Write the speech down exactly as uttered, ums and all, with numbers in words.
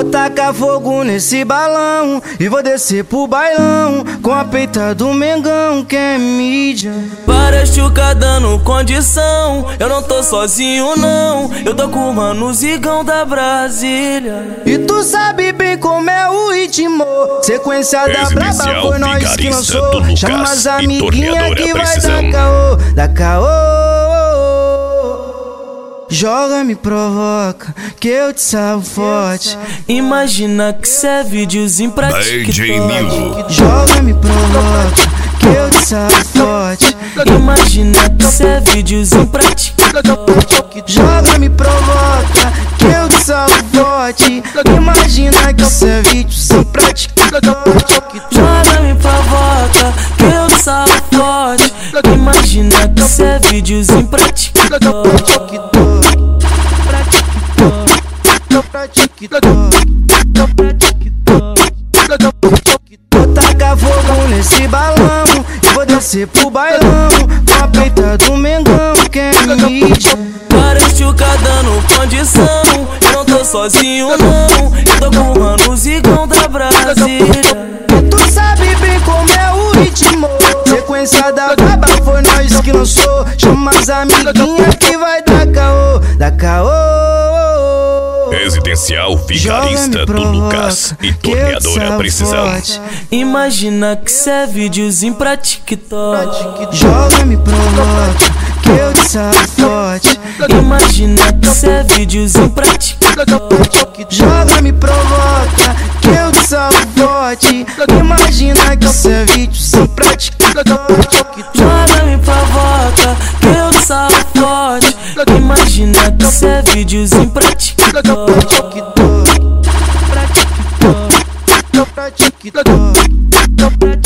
tacar fogo nesse balão e vou descer pro bailão com a peita do Mengão, que é mídia. Várias chuca dando condição, eu não tô sozinho não, eu tô com o mano Zigão da Brasília. E tu sabe bem como é o ritmo, sequência da braba foi nós que lançou. Chama as amiguinhas que vai dar caô, dá caô. Joga, me provoca, que eu te salvo forte. Imagina que cê é videozinho pra TikTok. Joga, me provoca, que eu te salvo forte. Imagina que cê é videozinho pra TikTok. Joga, me provoca, que eu te salvo forte. Imagina que cê é videozinho pra TikTok. Joga, me provoca, que eu te salvo forte. Imagina que cê é videozinho pra TikTok. Vou tacar fogo nesse balão e vou descer pro bailão com a peita do Mengão, que é mídia. Várias chuca dando condição, eu não tô sozinho não, eu tô com o mano Zigão da Brasília. Tu sabe bem como é o ritmo, sequência da braba foi nós que lançou. Chama as amiguinhas que vai dar caô, dá caô. Residencial Vigarista do Lucas e Torneadora Precisão. Imagina que cê é videozinho pra TikTok. Joga, me provoca, que eu te salvo forte. Imagina que cê é videozinho pra TikTok. Joga, me provoca, que eu te salvo forte. Imagina que cê é videozinho pra TikTok. Joga, me provoca, que eu te salvo forte. Imagina que cê é videozinho pra TikTok. Pra TikTok, pra TikTok, pra TikTok.